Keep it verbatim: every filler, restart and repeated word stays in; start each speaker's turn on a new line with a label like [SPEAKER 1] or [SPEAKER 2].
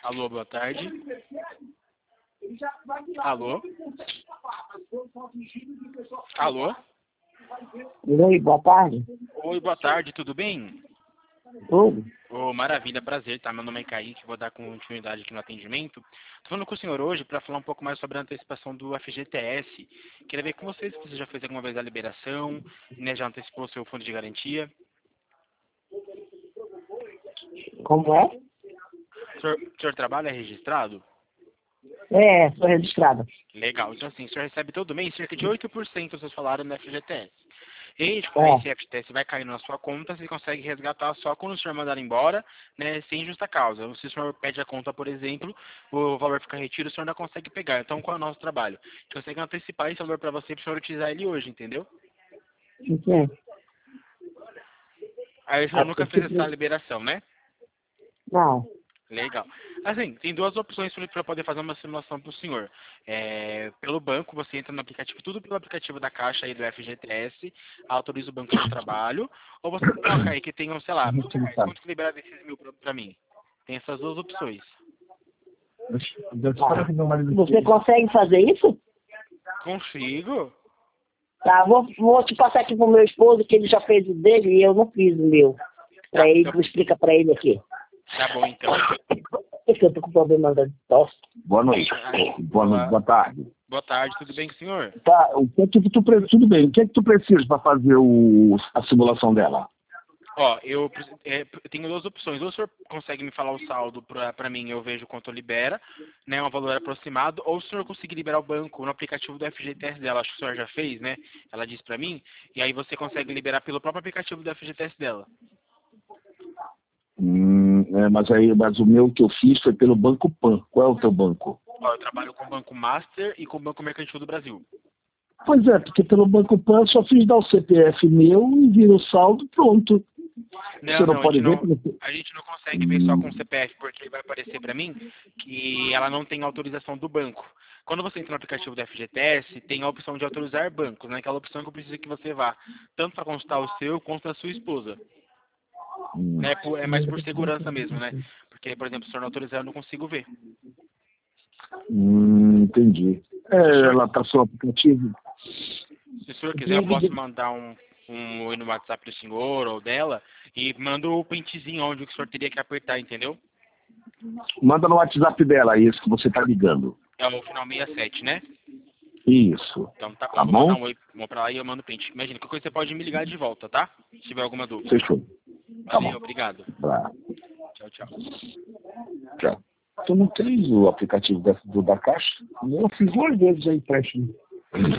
[SPEAKER 1] Alô, boa tarde. Alô? Alô?
[SPEAKER 2] Oi, boa tarde.
[SPEAKER 1] Oi, boa tarde, tudo bem?
[SPEAKER 2] Tudo?
[SPEAKER 1] Ô, maravilha, prazer, tá? Meu nome é Kaique, vou dar continuidade aqui no atendimento. Tô falando com o senhor hoje para falar um pouco mais sobre a antecipação do F G T S. Queria ver com vocês se você já fez alguma vez a liberação, né? Já antecipou o seu fundo de garantia.
[SPEAKER 2] Como é?
[SPEAKER 1] O senhor, o senhor trabalha registrado?
[SPEAKER 2] É, sou registrada.
[SPEAKER 1] Legal, então assim, o senhor recebe todo mês cerca de oito por cento do seu salário no F G T S. E com
[SPEAKER 2] É.
[SPEAKER 1] esse F G T S vai cair na sua conta, você consegue resgatar só quando o senhor mandar embora, né, sem justa causa. Se o senhor pede a conta, por exemplo, o valor fica retido, o senhor não consegue pegar. Então, qual é o nosso trabalho? A gente consegue antecipar esse valor para você, para o senhor utilizar ele hoje, entendeu?
[SPEAKER 2] Sim.
[SPEAKER 1] Aí o senhor nunca fez essa liberação, né?
[SPEAKER 2] Não.
[SPEAKER 1] Legal. Assim, tem duas opções para poder fazer uma simulação para o senhor. É, pelo banco, você entra no aplicativo, tudo pelo aplicativo da Caixa aí do F G T S, autoriza o banco de trabalho, ou você coloca aí que tenham, sei lá, mil reais, quanto que liberar desses mil para mim? Tem essas duas opções.
[SPEAKER 2] Ah, você consegue fazer isso?
[SPEAKER 1] Consigo?
[SPEAKER 2] Tá, vou, vou te passar aqui pro meu esposo, que ele já fez o dele e eu não fiz o meu. Pra
[SPEAKER 1] Tá,
[SPEAKER 2] ele,
[SPEAKER 1] então,
[SPEAKER 2] tu explica pra ele aqui.
[SPEAKER 1] tá bom então.
[SPEAKER 2] É que eu tô com problema da tosse.
[SPEAKER 3] Boa noite. Boa noite, boa tarde.
[SPEAKER 1] Boa tarde, tudo bem com o senhor?
[SPEAKER 3] Tá, o que é que tu pre- tudo bem, o que é que tu precisa para fazer o, a simulação dela?
[SPEAKER 1] Ó, eu, é, eu tenho duas opções. Ou o senhor consegue me falar o saldo pra, pra mim, eu vejo quanto libera, né, um valor aproximado, ou se o senhor conseguir liberar o banco no aplicativo do F G T S dela, acho que o senhor já fez, né? Ela disse pra mim, e aí você consegue liberar pelo próprio aplicativo do F G T S dela.
[SPEAKER 3] Hum, é, mas aí, mas o meu que eu fiz foi pelo Banco Pan. Qual é o teu banco?
[SPEAKER 1] Ó, eu trabalho com o Banco Master e com o Banco Mercantil do Brasil.
[SPEAKER 3] Pois é, porque pelo Banco Pan eu só fiz dar o C P F meu e vira o saldo, pronto.
[SPEAKER 1] Não,
[SPEAKER 3] Você não,
[SPEAKER 1] não, a
[SPEAKER 3] pode
[SPEAKER 1] gente
[SPEAKER 3] ver?
[SPEAKER 1] não,
[SPEAKER 3] Porque...
[SPEAKER 1] a gente não consegue ver só com o C P F, porque vai aparecer pra mim que ela não tem autorização do banco. Quando você entra no aplicativo do F G T S, tem a opção de autorizar bancos, né? Aquela opção que eu preciso que você vá, tanto para consultar o seu quanto a sua esposa.
[SPEAKER 3] Hum,
[SPEAKER 1] Né? Por- É mais por segurança mesmo, né? Porque, por exemplo, se o senhor não autorizar, eu não consigo ver.
[SPEAKER 3] hum, entendi. É, ela tá só aplicativo.
[SPEAKER 1] Se o senhor quiser, eu posso mandar um, um oi no WhatsApp do senhor ou dela e mando o printzinho onde o senhor teria que apertar, entendeu?
[SPEAKER 3] Manda no WhatsApp dela, isso que você tá ligando.
[SPEAKER 1] É o final sessenta e sete, né?
[SPEAKER 3] Isso.
[SPEAKER 1] Então tá bom,
[SPEAKER 3] Tá
[SPEAKER 1] vou mandar
[SPEAKER 3] bom?
[SPEAKER 1] um oi vou pra lá e eu mando o print. Imagina, qualquer coisa você pode me ligar de volta, tá? Se tiver alguma dúvida.
[SPEAKER 3] Fechou. Tá
[SPEAKER 1] Valeu,
[SPEAKER 3] bom.
[SPEAKER 1] obrigado.
[SPEAKER 3] Tá.
[SPEAKER 1] Tchau, tchau.
[SPEAKER 3] Tchau. Tu não tens o aplicativo da, do, da Caixa? Eu fiz duas vezes aí, empréstimo.